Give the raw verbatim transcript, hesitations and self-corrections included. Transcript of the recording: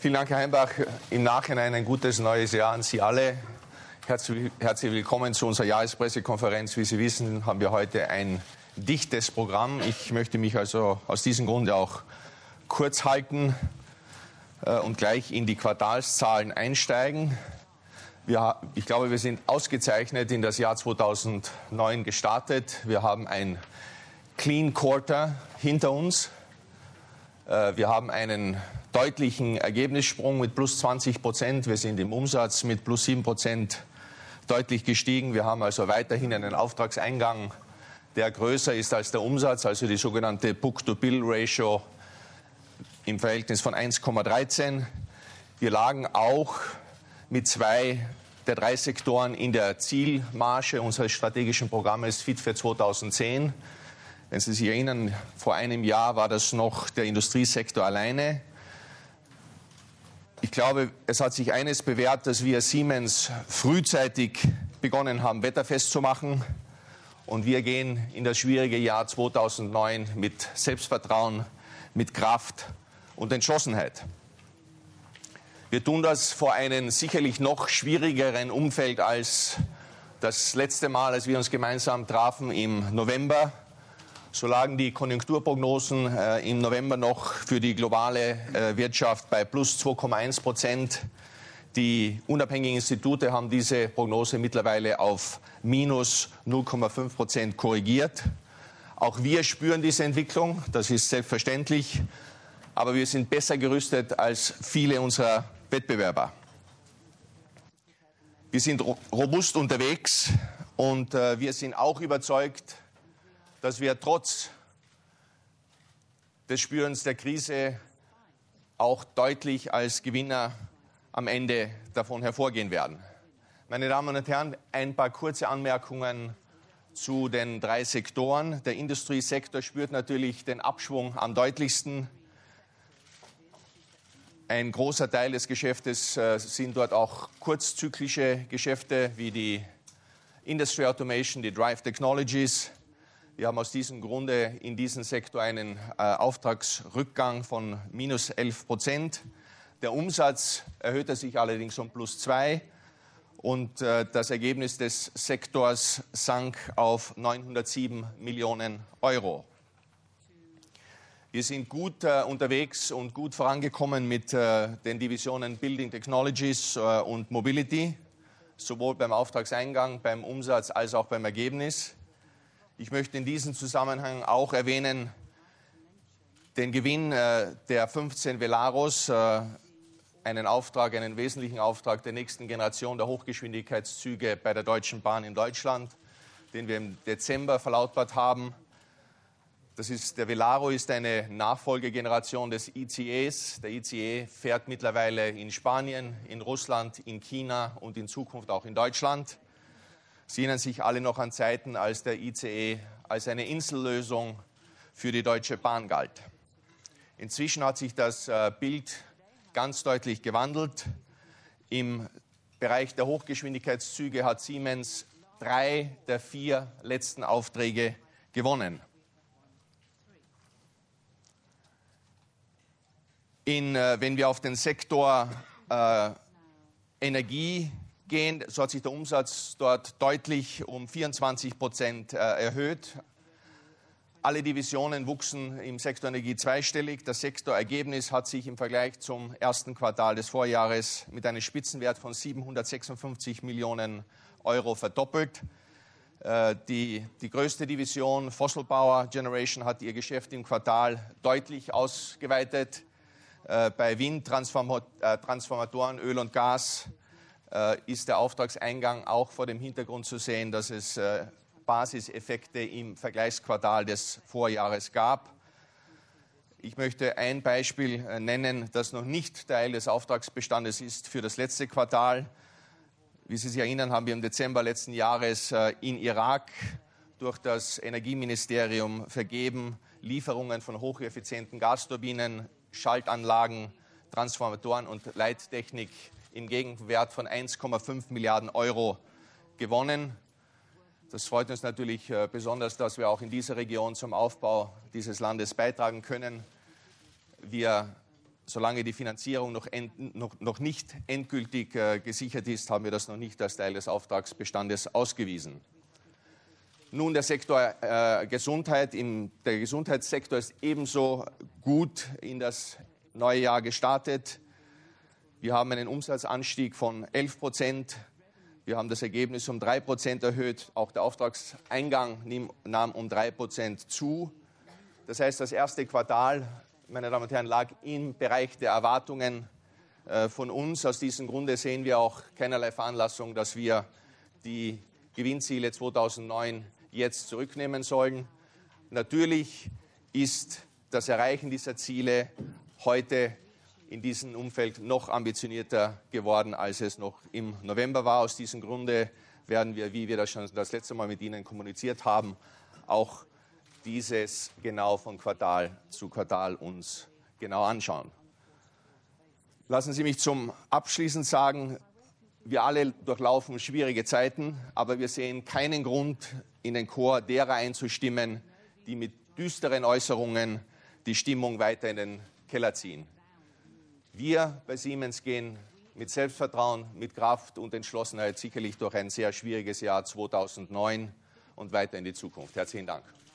Vielen Dank, Herr Heimbach. Im Nachhinein ein gutes neues Jahr an Sie alle. Herzlich, herzlich willkommen zu unserer Jahrespressekonferenz. Wie Sie wissen, haben wir heute ein dichtes Programm. Ich möchte mich also aus diesem Grunde auch kurz halten äh, und gleich in die Quartalszahlen einsteigen. Wir, ich glaube, wir sind ausgezeichnet in das Jahr zweitausendneun gestartet. Wir haben ein Clean Quarter hinter uns. Äh, wir haben einen deutlichen Ergebnissprung mit plus zwanzig Prozent. Wir sind im Umsatz mit plus sieben Prozent deutlich gestiegen. Wir haben also weiterhin einen Auftragseingang, der größer ist als der Umsatz, also die sogenannte Book-to-Bill-Ratio im Verhältnis von eins Komma dreizehn. Wir lagen auch mit zwei der drei Sektoren in der Zielmarge unseres strategischen Programmes Fit für zweitausendzehn. Wenn Sie sich erinnern, vor einem Jahr war das noch der Industriesektor alleine. Ich glaube, es hat sich eines bewährt, dass wir Siemens frühzeitig begonnen haben, wetterfest zu machen. Und wir gehen in das schwierige Jahr zweitausendneun mit Selbstvertrauen, mit Kraft und Entschlossenheit. Wir tun das vor einem sicherlich noch schwierigeren Umfeld als das letzte Mal, als wir uns gemeinsam trafen im November. So lagen die Konjunkturprognosen äh, im November noch für die globale äh, Wirtschaft bei plus zwei Komma eins Prozent. Die unabhängigen Institute haben diese Prognose mittlerweile auf minus null Komma fünf Prozent korrigiert. Auch wir spüren diese Entwicklung, das ist selbstverständlich, aber wir sind besser gerüstet als viele unserer Wettbewerber. Wir sind ro- robust unterwegs und äh, wir sind auch überzeugt, dass wir trotz des Spürens der Krise auch deutlich als Gewinner am Ende davon hervorgehen werden. Meine Damen und Herren, ein paar kurze Anmerkungen zu den drei Sektoren. Der Industriesektor spürt natürlich den Abschwung am deutlichsten. Ein großer Teil des Geschäftes äh, sind dort auch kurzzyklische Geschäfte wie die Industry Automation, die Drive Technologies. Wir haben aus diesem Grunde in diesem Sektor einen äh, Auftragsrückgang von minus elf Prozent. Der Umsatz erhöhte sich allerdings um plus zwei und äh, das Ergebnis des Sektors sank auf neunhundertsieben Millionen Euro. Wir sind gut äh, unterwegs und gut vorangekommen mit äh, den Divisionen Building Technologies äh, und Mobility, sowohl beim Auftragseingang, beim Umsatz als auch beim Ergebnis. Ich möchte in diesem Zusammenhang auch erwähnen den Gewinn äh, der fünfzehn Velaros, äh, einen Auftrag, einen wesentlichen Auftrag der nächsten Generation der Hochgeschwindigkeitszüge bei der Deutschen Bahn in Deutschland, den wir im Dezember verlautbart haben. Das ist, der Velaro ist eine Nachfolgegeneration des I C Es. Der I C E fährt mittlerweile in Spanien, in Russland, in China und in Zukunft auch in Deutschland. Sie erinnern sich alle noch an Zeiten, als der I C E als eine Insellösung für die Deutsche Bahn galt. Inzwischen hat sich das Bild ganz deutlich gewandelt. Im Bereich der Hochgeschwindigkeitszüge hat Siemens drei der vier letzten Aufträge gewonnen. In, wenn wir auf den Sektor äh, Energie gehen, so hat sich der Umsatz dort deutlich um vierundzwanzig Prozent äh, erhöht. Alle Divisionen wuchsen im Sektor Energie zweistellig. Das Sektorergebnis hat sich im Vergleich zum ersten Quartal des Vorjahres mit einem Spitzenwert von siebenhundertsechsundfünfzig Millionen Euro verdoppelt. Äh, die, die größte Division, Fossil Power Generation, hat ihr Geschäft im Quartal deutlich ausgeweitet. Äh, bei Windtransformatoren, Öl und Gas ist der Auftragseingang auch vor dem Hintergrund zu sehen, dass es äh, Basiseffekte im Vergleichsquartal des Vorjahres gab. Ich möchte ein Beispiel äh, nennen, das noch nicht Teil des Auftragsbestandes ist für das letzte Quartal. Wie Sie sich erinnern, haben wir im Dezember letzten Jahres äh, in Irak durch das Energieministerium vergeben Lieferungen von hocheffizienten Gasturbinen, Schaltanlagen, Transformatoren und Leittechnik im Gegenwert von eins Komma fünf Milliarden Euro gewonnen. Das freut uns natürlich äh, besonders, dass wir auch in dieser Region zum Aufbau dieses Landes beitragen können. Wir solange die Finanzierung noch, end, noch, noch nicht endgültig äh, gesichert ist, haben wir das noch nicht als Teil des Auftragsbestandes ausgewiesen. Nun der Sektor äh, Gesundheit. Im, der Gesundheitssektor ist ebenso gut in das neue Jahr gestartet. Wir haben einen Umsatzanstieg von elf Prozent. Wir haben das Ergebnis um drei Prozent erhöht. Auch der Auftragseingang nahm um drei Prozent zu. Das heißt, das erste Quartal, meine Damen und Herren, lag im Bereich der Erwartungen äh, von uns. Aus diesem Grunde sehen wir auch keinerlei Veranlassung, dass wir die Gewinnziele zweitausendneun jetzt zurücknehmen sollen. Natürlich ist das Erreichen dieser Ziele heute in diesem Umfeld noch ambitionierter geworden, als es noch im November war. Aus diesem Grunde werden wir, wie wir das schon das letzte Mal mit Ihnen kommuniziert haben, auch dieses genau von Quartal zu Quartal uns genau anschauen. Lassen Sie mich zum Abschließen sagen, wir alle durchlaufen schwierige Zeiten, aber wir sehen keinen Grund, in den Chor derer einzustimmen, die mit düsteren Äußerungen die Stimmung weiter in den Keller ziehen. Wir bei Siemens gehen mit Selbstvertrauen, mit Kraft und Entschlossenheit sicherlich durch ein sehr schwieriges Jahr zweitausendneun und weiter in die Zukunft. Herzlichen Dank.